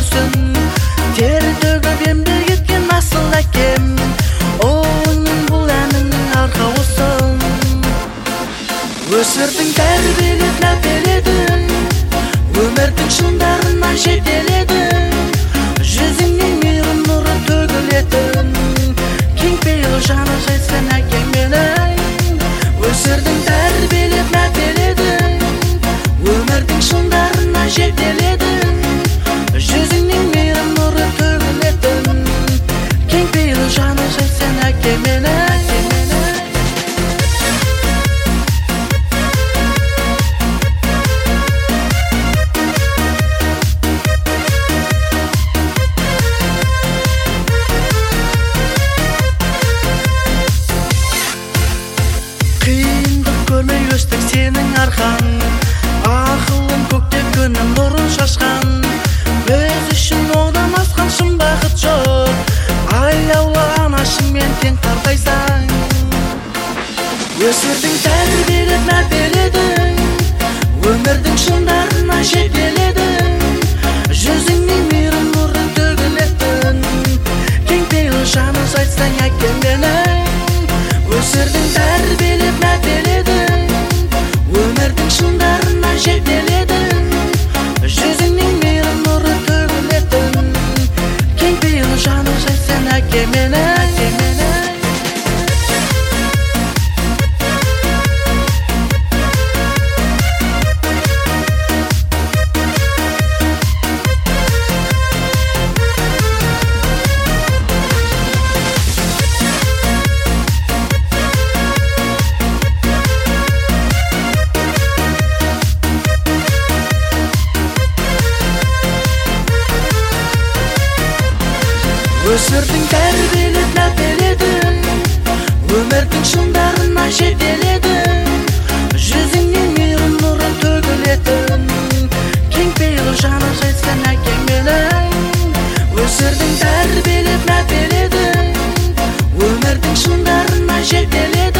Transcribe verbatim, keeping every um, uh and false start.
өссін, тері төгіп еңбек еткен асыл әкем, оңның бұл әнінің арқауысың. Өсірдің, тәрбиелеп мәпеледің, өмірдің шыңдарына жетеледің, жүзіңнен мейірім нұры төгілетін, кең пейіл жаны жайсан әкең менің. Өсірдің, тәрбиелеп мәпеледің, өмірдің шыңдарына жетеледің, жүзіңнен мейірім нұры төгілетін, кең пейіл жаны жайсан әкең менің. Қиындық көрмей өстік сенің арқан, ақылым көкте күнім нұрын шашқан, біз үшін одан асқан шын бақыт жоқ, аяулы анашыңмен тең қартайсаң. Өсірдің, тәрбиелеп мәпеледің, өмірдің шыңдарына жетеледің, жүзіңнен мейірім нұры төгілетін, кең пейіл жаны жайсаң әкем менің. Өсірдің, тәрбиелеп мәпеледің, өмірдің шыңдарына жетеледің, жүзіңнен мейірім нұры төгілетін, кең пейіл жаны жайсан әкем менің. Өсірдің, тәрбиелеп мәпеледің, өмірдің шыңдарына жетеледің, жүзіңнен мейірім нұры төгілетін, кең пейіл жаны жайсан әкең менің. Өсірдің, тәрбиелеп мәпеледің, өмірдің шыңдарына жетеледің,